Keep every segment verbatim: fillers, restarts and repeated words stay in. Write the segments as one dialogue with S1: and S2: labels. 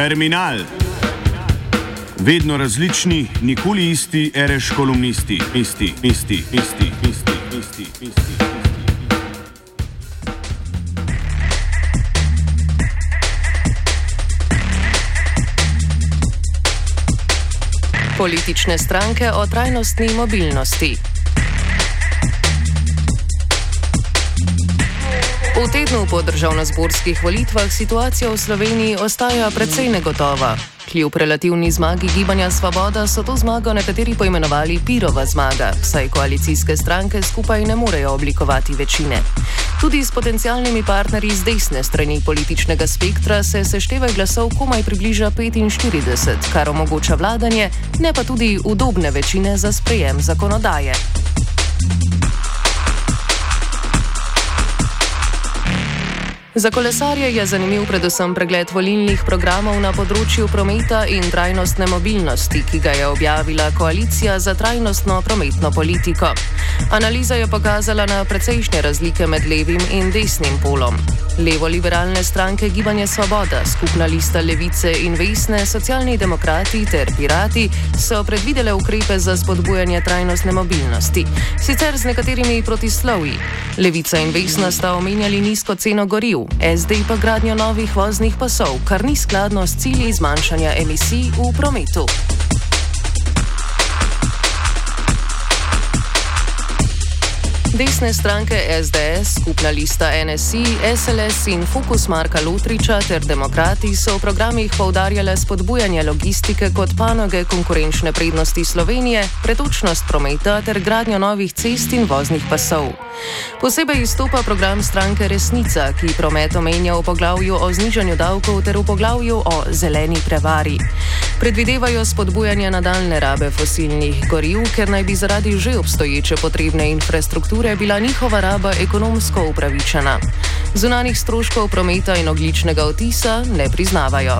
S1: Terminal. Vedno različni, nikoli isti, ereš kolumnisti. Isti, isti, isti, isti, isti, isti.
S2: Politične stranke o trajnostni mobilnosti. V tednu po državnozborskih volitvah situacija v Sloveniji ostaja precej negotova. Kljub relativni zmagi Gibanja Svoboda so to zmago nekateri poimenovali Pirova zmaga, saj koalicijske stranke skupaj ne morejo oblikovati večine. Tudi s potencialnimi partnerji z desne strani političnega spektra se seštevek glasov komaj približa petinštirideset, kar omogoča vladanje, ne pa tudi udobne večine za sprejem zakonodaje. Za kolesarje je zanimiv predvsem pregled volilnih programov na področju prometa in trajnostne mobilnosti, ki ga je objavila Koalicija za trajnostno prometno politiko. Analiza je pokazala na precejšnje razlike med levim in desnim polom. Levo-liberalne stranke Gibanje Svoboda, Skupna lista Levice in Vesne, Socialni demokrati ter Pirati so predvidele ukrepe za spodbujanje trajnostne mobilnosti, sicer z nekaterimi protislovji. Levica in Vesna sta omenjali nizko ceno goriv, S D pa gradnjo novih voznih pasov, kar ni skladno s cilji zmanjšanja emisij v prometu. Desne stranke S D S, Skupna lista N S I, S L S in Fokus Marka Lotriča ter Demokrati so v programih poudarjale spodbujanje logistike kot panoge konkurenčne prednosti Slovenije, pretočnost prometa ter gradnjo novih cest in voznih pasov. Posebej izstopa program stranke Resnica, ki promet omenja v poglavju o znižanju davkov ter v poglavju o zeleni prevari. Predvidevajo spodbujanje nadaljne rabe fosilnih goriv, ker naj bi zaradi že obstoječe potrebne infrastrukture bila njihova raba ekonomsko upravičena. Zunanjih stroškov prometa in ogljičnega odtisa ne priznavajo.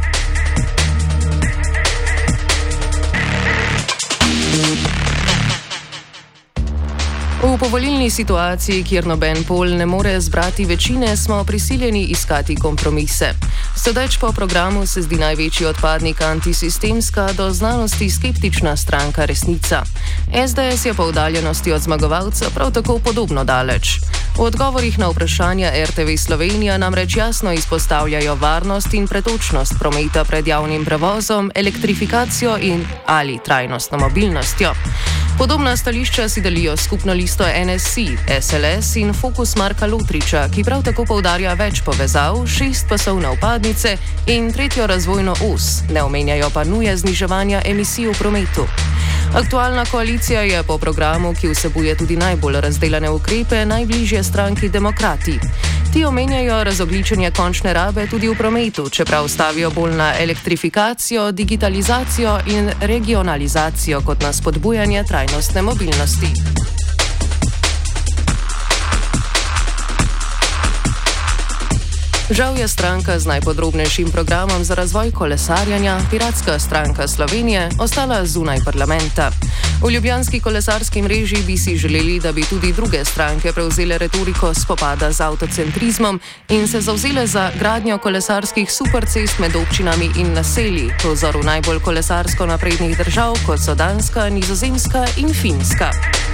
S2: V povolilni situaciji, kjer noben pol ne more zbrati večine, smo prisiljeni iskati kompromise. Sodeč po programu se zdi največji odpadnik antisistemska, do znanosti skeptična stranka Resnica. S D S je po oddaljenosti od zmagovalca prav tako podobno daleč. V odgovorih na vprašanja R T V Slovenija namreč jasno izpostavljajo varnost in pretočnost prometa pred javnim prevozom, elektrifikacijo in ali trajnostno mobilnostjo. Podobna stališča si delijo Skupno listo N S I, S L S in Fokus Marka Lotriča, ki prav tako poudarja več povezav, šest pasovne vpadnice in tretjo razvojno os, ne omenjajo pa nuje zniževanja emisij v prometu. Aktualna koalicija je po programu, ki vsebuje tudi najbolj razdelane ukrepe, najbližje stranki Demokrati. Ti omenjajo razogljičenje končne rabe tudi v prometu, čeprav stavijo bolj na elektrifikacijo, digitalizacijo in regionalizacijo kot na spodbujanje trajnostne mobilnosti. Žal je stranka z najpodrobnejšim programom za razvoj kolesarjenja, Piratska stranka Slovenije, ostala zunaj parlamenta. V ljubljanski kolesarski mreži bi si želeli, da bi tudi druge stranke prevzele retoriko spopada z avtocentrizmom in se zavzele za gradnjo kolesarskih supercest med občinami in naselji, po vzoru najbolj kolesarsko naprednih držav, kot so Danska, Nizozemska in Finska.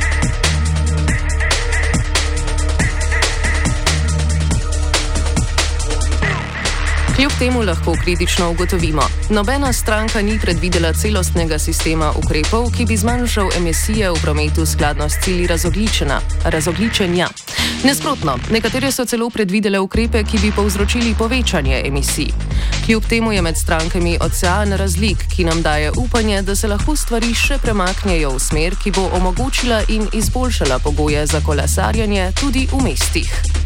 S2: Kljub temu lahko kritično ugotovimo, nobena stranka ni predvidela celostnega sistema ukrepov, ki bi zmanjšal emisije v prometu skladno s cilji razogljičenja. Nasprotno, nekatere so celo predvidele ukrepe, ki bi povzročili povečanje emisij. Kljub temu je med strankami ocean razlik, ki nam daje upanje, da se lahko stvari še premaknejo v smer, ki bo omogočila in izboljšala pogoje za kolesarjenje tudi v mestih.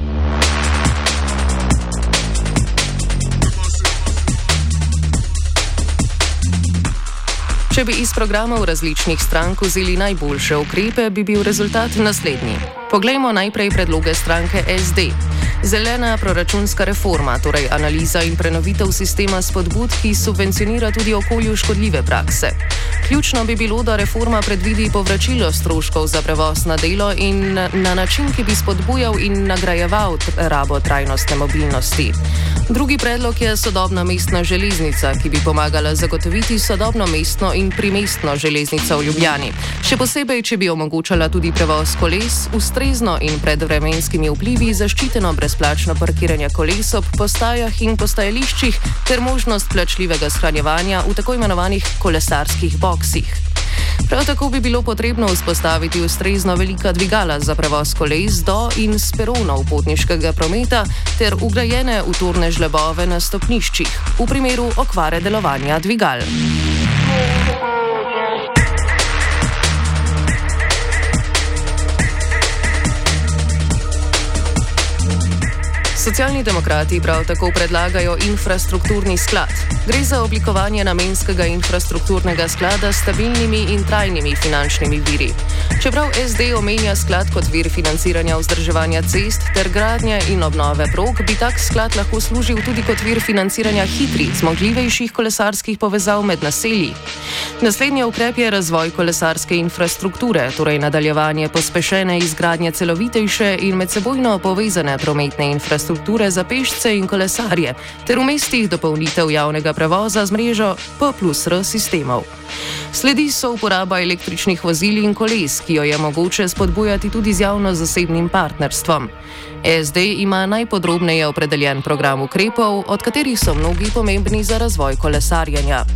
S2: Če bi iz programov različnih strank vzeli najboljše ukrepe, bi bil rezultat naslednji. Poglejmo najprej predloge stranke S D. Zelena proračunska reforma, torej analiza in prenovitev sistema spodbud, ki subvencionira tudi okolju škodljive prakse. Ključno bi bilo, da reforma predvidi povračilo stroškov za prevoz na delo in na način, ki bi spodbujal in nagrajeval rabo trajnostne mobilnosti. Drugi predlog je sodobna mestna železnica, ki bi pomagala zagotoviti sodobno mestno in primestno železnico v Ljubljani. Še posebej, če bi omogočala tudi prevoz koles, ustrezno in pred vremenskimi vplivi zaščiteno brezplačno parkiranje koles ob postajah in postajališčih ter možnost plačljivega shranjevanja v tako imenovanih kolesarskih boksih. Prav tako bi bilo potrebno vzpostaviti ustrezno velika dvigala za prevoz koles do in s peronov potniškega prometa ter vgrajene utorne žlebove na stopniščih v primeru okvare delovanja dvigal. Socialni demokrati prav tako predlagajo infrastrukturni sklad. Gre za oblikovanje namenskega infrastrukturnega sklada s stabilnimi in trajnimi finančnimi viri. Čeprav S D omenja sklad kot vir financiranja vzdrževanja cest ter gradnje in obnove prog, bi tak sklad lahko služil tudi kot vir financiranja hitrih, zmogljivejših kolesarskih povezav med naselji. Naslednji ukrep je razvoj kolesarske infrastrukture, torej nadaljevanje pospešene izgradnje celovitejše in medsebojno povezane prometne infrastrukture za pešce in kolesarje, ter v mestih dopolnitev javnega prevoza z mrežo P plus R sistemov. Sledi so uporaba električnih vozil in koles, ki jo je mogoče spodbujati tudi z javno-zasebnim partnerstvom. S D ima najpodrobneje opredeljen program ukrepov, od katerih so mnogi pomembni za razvoj kolesarjenja.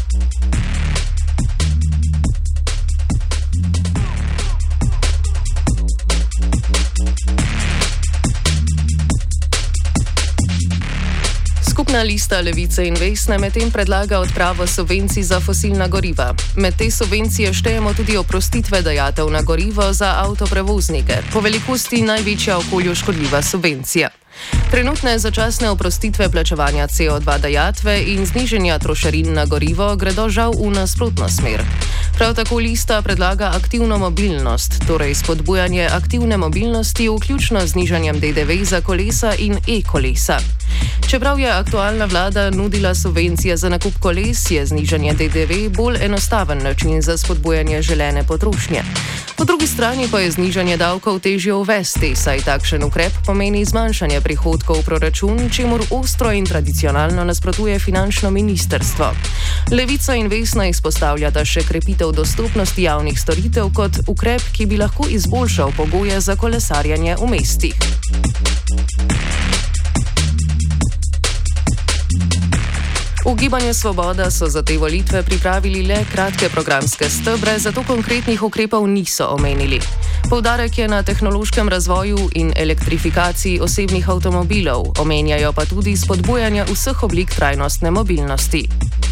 S2: Skupna lista Levice in Vesne medtem predlaga odpravo subvencij za fosilna goriva. Med te subvencije štejemo tudi oprostitve dajatev na gorivo za avtoprevoznike, po velikosti največja okolju škodljiva subvencija. Trenutne začasne oprostitve plačevanja C O dva dajatve in znižanja trošarin na gorivo gredo žal v nasprotno smer. Prav tako lista predlaga aktivno mobilnost, torej spodbujanje aktivne mobilnosti vključno z znižanjem D D V za kolesa in e-kolesa. Čeprav je aktualna vlada nudila subvencije za nakup koles, je znižanje D D V bolj enostaven način za spodbujanje želene potrošnje. Po drugi strani pa je znižanje davkov težje uvesti, saj takšen ukrep pomeni zmanjšanje prihodkov v proračun, čemur ostro in tradicionalno nasprotuje finančno ministrstvo. Levica in Vesna izpostavljata še krepitev dostopnosti javnih storitev kot ukrep, ki bi lahko izboljšal pogoje za kolesarjenje v mestih. V Gibanju Svoboda so za te volitve pripravili le kratke programske stebre, zato konkretnih ukrepov niso omenili. Poudarek je na tehnološkem razvoju in elektrifikaciji osebnih avtomobilov, omenjajo pa tudi spodbujanje vseh oblik trajnostne mobilnosti.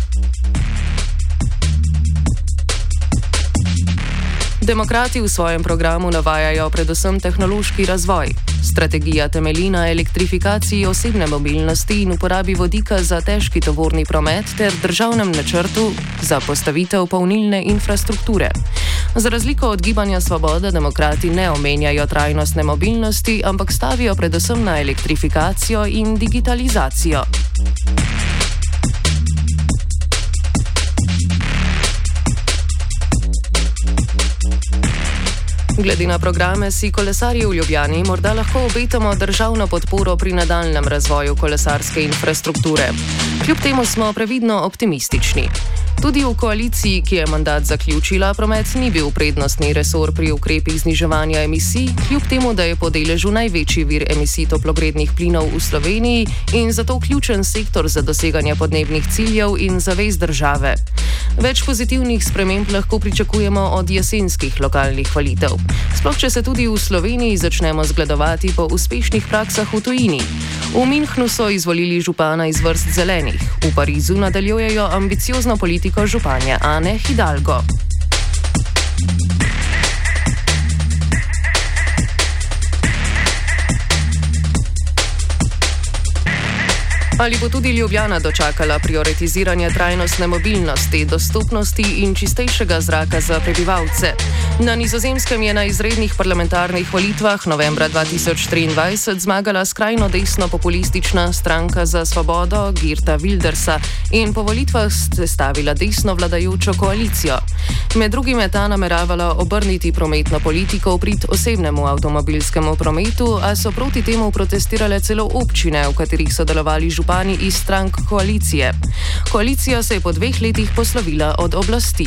S2: Demokrati v svojem programu navajajo predvsem tehnološki razvoj. Strategija temelji na elektrifikaciji osebne mobilnosti in uporabi vodika za težki tovorni promet ter državnem načrtu za postavitev polnilne infrastrukture. Za razliko od Gibanja Svoboda demokrati ne omenjajo trajnostne mobilnosti, ampak stavijo predvsem na elektrifikacijo in digitalizacijo. Glede na programe si kolesarji v Ljubljani morda lahko obetamo državno podporo pri nadaljnjem razvoju kolesarske infrastrukture. Kljub temu smo previdno optimistični. Tudi v koaliciji, ki je mandat zaključila, promet ni bil prednostni resor pri ukrepih zniževanja emisij, kljub temu, da je po deležu največji vir emisij toplogrednih plinov v Sloveniji in zato ključen sektor za doseganje podnebnih ciljev in zavez države. Več pozitivnih sprememb lahko pričakujemo od jesenskih lokalnih volitev. Sploh, če se tudi v Sloveniji začnemo zgledovati po uspešnih praksah v tujini. V Münchnu so izvolili župana iz vrst zelenih. V Parizu nadaljujejo ambiciozno politiko županje Ane Hidalgo. Ali bo tudi Ljubljana dočakala prioritiziranje trajnostne mobilnosti, dostopnosti in čistejšega zraka za prebivalce? Na Nizozemskem je na izrednih parlamentarnih volitvah novembra dva tisoč triindvajset zmagala skrajno desno populistična stranka za svobodo Geerta Wildersa in po volitvah sestavila desno vladajočo koalicijo. Med drugim je ta nameravala obrniti prometno politiko v prid osebnemu avtomobilskemu prometu, a so proti temu protestirale celo občine, v katerih so delovali župani iz strank koalicije. Koalicija se je po dveh letih poslovila od oblasti.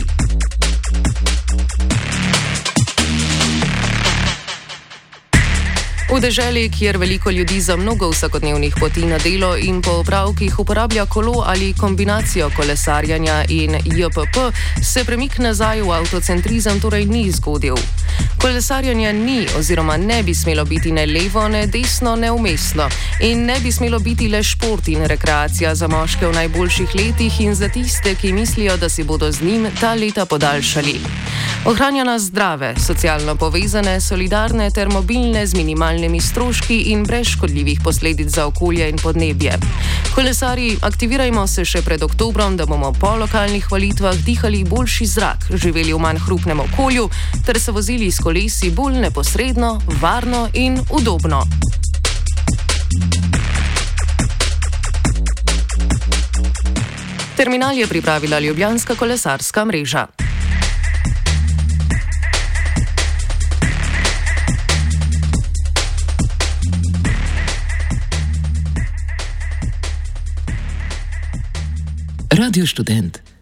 S2: V deželi, kjer veliko ljudi za mnogo vsakodnevnih poti na delo in po opravkih uporablja kolo ali kombinacijo kolesarjanja in J P P, se premik nazaj v avtocentrizem torej ni zgodil. Kolesarjanje ni oziroma ne bi smelo biti ne levo, ne desno, ne umestno in ne bi smelo biti le šport in rekreacija za moške v najboljših letih in za tiste, ki mislijo, da si bodo z njim ta leta podaljšali. Ohranja nas zdrave, socialno povezane, solidarne ter mobilne z minimalnimi stroški in brez škodljivih posledic za okolje in podnebje. Kolesarji, aktivirajmo se še pred oktobrom, da bomo po lokalnih volitvah dihali boljši zrak, živeli v manj hrupnem okolju ter se vozili s kolesi bolj neposredno, varno in udobno. Terminal je pripravila Ljubljanska kolesarska mreža.
S3: Radio Študent.